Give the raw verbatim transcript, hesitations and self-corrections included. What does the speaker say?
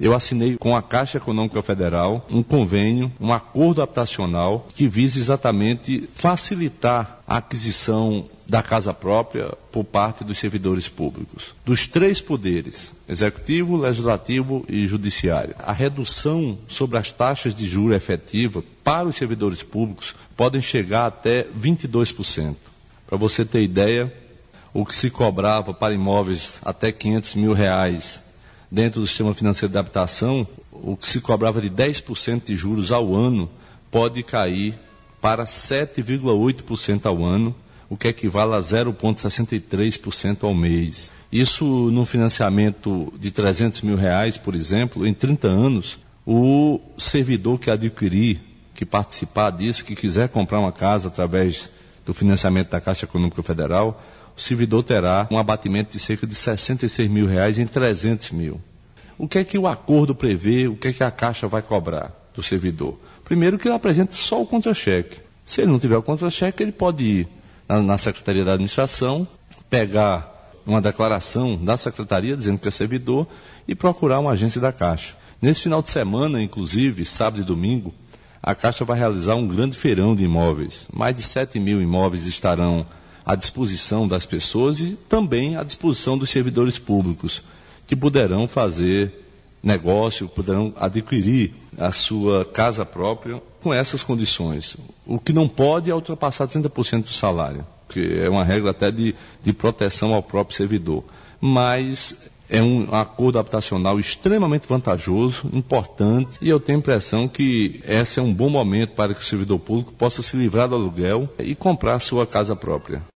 eu assinei com a Caixa Econômica Federal um convênio, um acordo habitacional que visa exatamente facilitar a aquisição da casa própria por parte dos servidores públicos, dos três poderes, executivo, legislativo e judiciário. A redução sobre as taxas de juros efetiva para os servidores públicos podem chegar até vinte e dois por cento. Para você ter ideia, o que se cobrava para imóveis até quinhentos mil reais dentro do sistema financeiro de habitação, o que se cobrava de dez por cento de juros ao ano pode cair para sete vírgula oito por cento ao ano, o que equivale a zero vírgula sessenta e três por cento ao mês. Isso, num financiamento de trezentos mil reais, por exemplo, em trinta anos, o servidor que adquirir, que participar disso, que quiser comprar uma casa através do financiamento da Caixa Econômica Federal, o servidor terá um abatimento de cerca de sessenta e seis mil reais em trezentos mil. O que é que o acordo prevê, o que é que a Caixa vai cobrar do servidor? Primeiro que ele apresenta só o contra-cheque. Se ele não tiver o contra-cheque, ele pode ir na, na Secretaria da Administração, pegar uma declaração da Secretaria dizendo que é servidor e procurar uma agência da Caixa. Nesse final de semana, inclusive, sábado e domingo, a Caixa vai realizar um grande feirão de imóveis. Mais de sete mil imóveis estarão à disposição das pessoas e também à disposição dos servidores públicos, que poderão fazer negócio, poderão adquirir a sua casa própria com essas condições. O que não pode é ultrapassar trinta por cento do salário, que é uma regra até de, de proteção ao próprio servidor. Mas é um acordo habitacional extremamente vantajoso, importante, e eu tenho a impressão que esse é um bom momento para que o servidor público possa se livrar do aluguel e comprar a sua casa própria.